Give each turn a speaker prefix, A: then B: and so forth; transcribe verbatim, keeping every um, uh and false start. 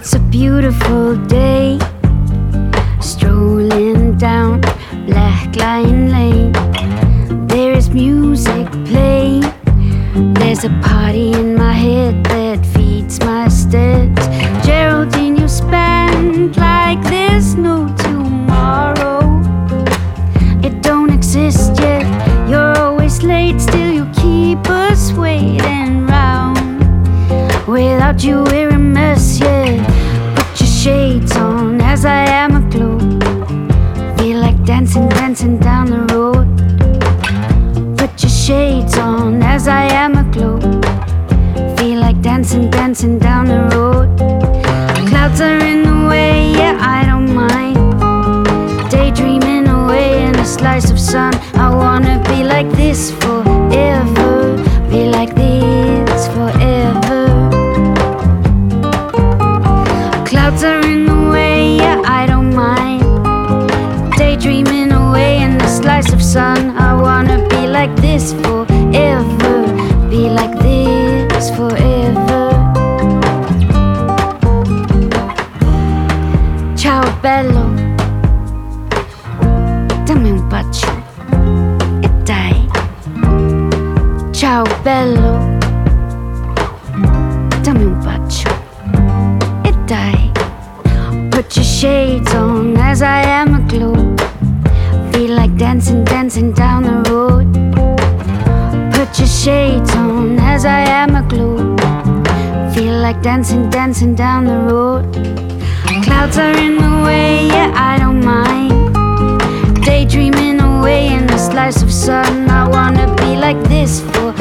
A: a beautiful day, strolling down Black Lion Lane. There is music playing, there's a party in my head that feeds my steps. Geraldine, you spend like there's no tomorrow. It don't exist yet, you're always late, still you keep us waiting round. Without you we're a mess, yeah. Put your shades on as I am aglow. Feel like dancing, dancing down the road. Put your shades on as I am aglow. Feel like dancing, dancing down the road. Clouds are in the way, yeah, I don't mind. Daydreaming away in a slice of sun. I wanna be like this forever. Be like this forever. Clouds are in the way, yeah, I don't mind. Daydreaming away in a slice of sun. I wanna be like this forever. Be like this forever. Ciao bello, dammi un bacio e dai. Ciao bello, dammi un bacio e dai. Put your shades on as I am aglow. Feel like dancing, dancing down the road. Put your shades on as I am aglow. Feel like dancing, dancing down the road. Clouds are in the way, yeah, I don't mind. Daydreaming away in a slice of sun. I wanna be like this forever.